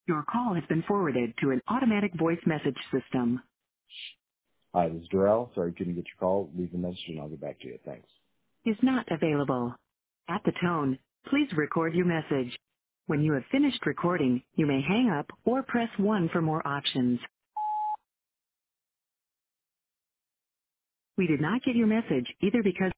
Your call has been forwarded to an automatic voice message system. Hi, this is Darrell. Sorry, couldn't get your call. Leave a message and I'll get back to you. Thanks. Is not available. At the tone, please record your message. When you have finished recording, you may hang up or press 1 for more options. We did not get your message either because